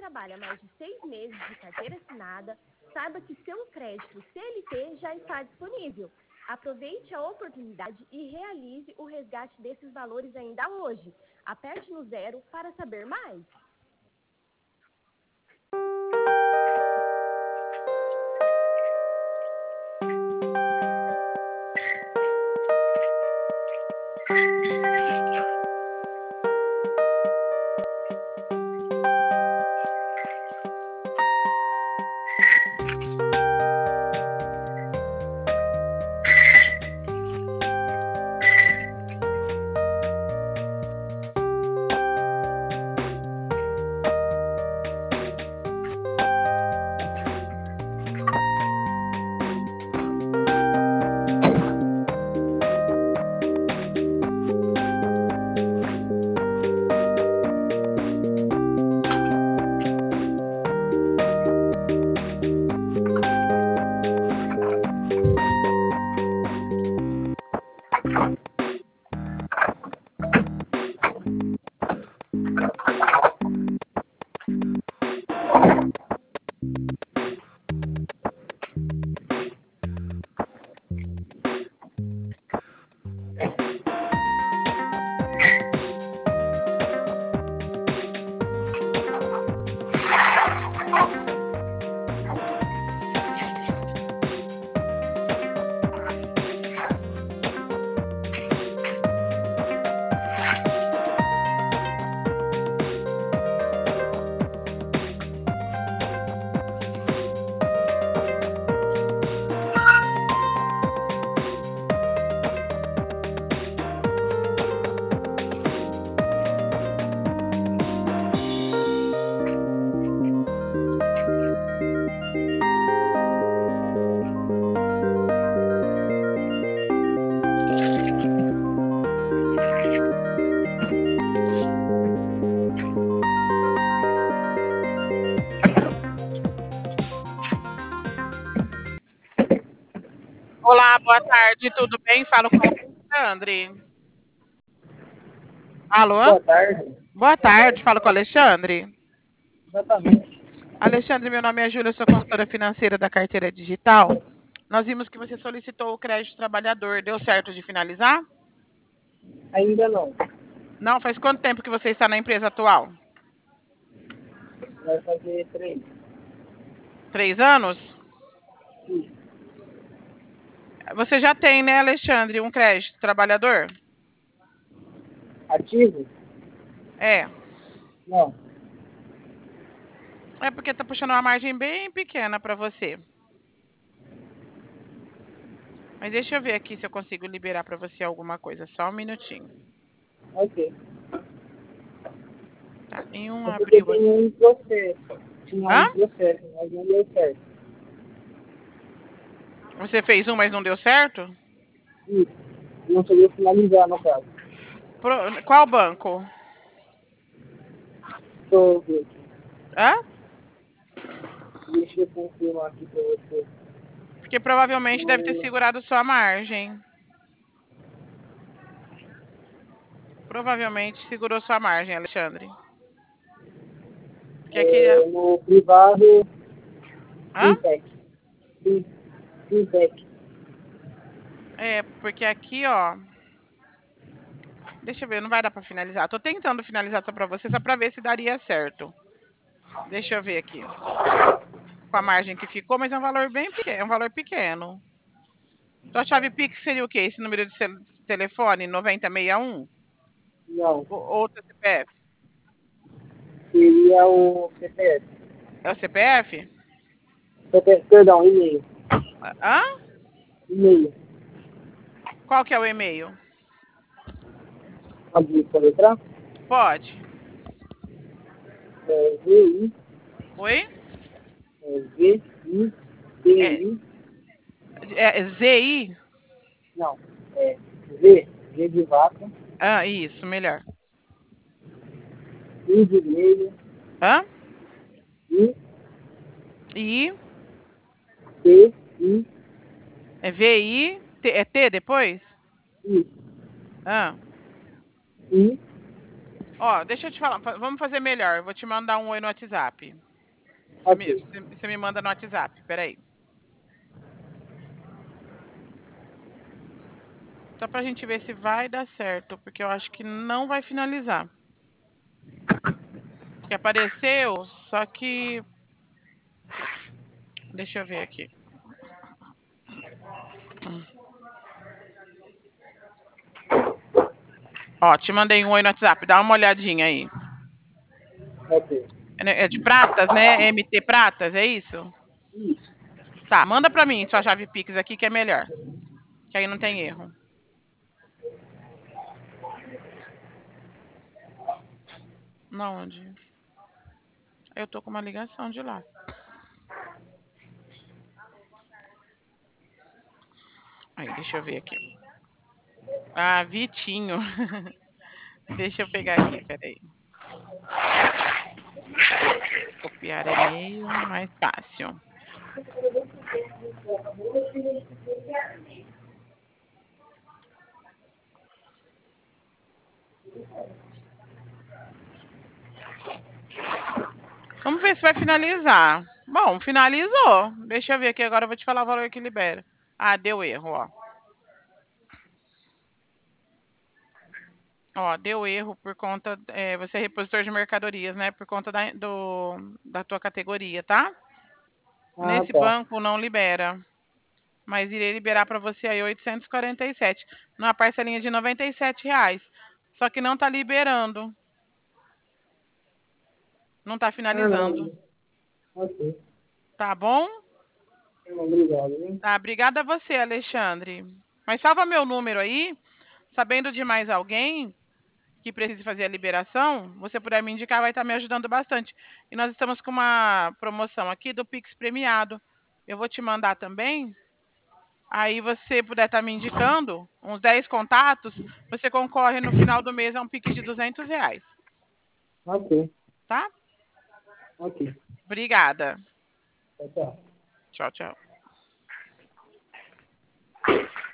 trabalha mais de 6 meses de carteira assinada, saiba que seu crédito CLT já está disponível. Aproveite a oportunidade e realize o resgate desses valores ainda hoje. Aperte no 0 para saber mais. Olá, boa tarde, tudo bem? Falo com o Alexandre. Alô? Boa tarde. Boa tarde, falo com o Alexandre. Exatamente. Alexandre, meu nome é Júlia, sou consultora financeira da Carteira Digital. Nós vimos que você solicitou o crédito trabalhador. Deu certo de finalizar? Ainda não. Não, faz quanto tempo que você está na empresa atual? Vai fazer 3. 3 anos? Isso. Você já tem, né, Alexandre, um crédito trabalhador? Ativo? É. Não. É porque tá puxando uma margem bem pequena para você. Mas deixa eu ver aqui se eu consigo liberar para você alguma coisa. Só um minutinho. Ok. Tá, nenhum É porque abriu tem aqui. um processo. Tinha Hã? um processo, mas não deu certo. Você fez um, mas não deu certo? Isso. Não conseguiu finalizar, no caso. Qual banco? Estou vendo. Hã? Deixa eu confirmar aqui para você. Porque provavelmente deve ter segurado sua margem. Provavelmente segurou sua margem, Alexandre. Porque aqui. No privado, Hã? fintech. Fintech. É, porque aqui, ó. Deixa eu ver, não vai dar para finalizar. Tô tentando finalizar só para você, só para ver se daria certo. Deixa eu ver aqui. Com a margem que ficou, mas é um valor bem pequeno, é um valor pequeno. Sua chave Pix seria o quê? Esse número de telefone 9061? Não. Outro CPF? Seria o CPF. É o CPF? Perdão, e-mail. Hã? E-mail. Qual que é o e-mail? Pode soletrar? Pode. VI, Oi? VI, É, TI, ZI? não, V de vaca, Ah, isso, melhor. I de igreja, Hã? I, I? T, I, É VI? É T depois? I, Ah, I, Ó, deixa eu te falar. Vamos fazer melhor. Eu vou te mandar um oi no WhatsApp. Ok. Você me manda no WhatsApp. Peraí. Só pra gente ver se vai dar certo, porque eu acho que não vai finalizar. Que apareceu, só que... Deixa eu ver aqui. Ó, te mandei um oi no WhatsApp. Dá uma olhadinha aí. Ok. É de pratas, né? MT Pratas, é isso? Isso. Tá, manda pra mim sua chave Pix aqui que é melhor. Que aí não tem erro. Não, onde? Eu tô com uma ligação de lá. Aí, deixa eu ver aqui. Ah, Vitinho. Deixa eu pegar aqui, peraí. Copiar e-mail, mais fácil. Vamos ver se vai finalizar. Bom, finalizou. Deixa eu ver aqui, agora eu vou te falar o valor que libera. Ah, deu erro, ó. Ó, deu erro por conta... você é repositor de mercadorias, né? Por conta da tua categoria, tá? Ah, Nesse tá. banco não libera. Mas irei liberar para você aí 847, numa parcelinha de R$ 97. Só que não tá liberando. Não tá Ah, finalizando. não. Ok. Tá bom? Obrigado, hein? Tá, obrigada a você, Alexandre. Mas salva meu número aí. Sabendo de mais alguém que precise fazer a liberação, você puder me indicar, vai estar me ajudando bastante. E nós estamos com uma promoção aqui do Pix premiado. Eu vou te mandar também. Aí você puder estar me indicando uns 10 contatos, você concorre no final do mês a um Pix de R$ 200, Ok. tá? Ok. Obrigada. Tchau, tchau. Tchau, tchau.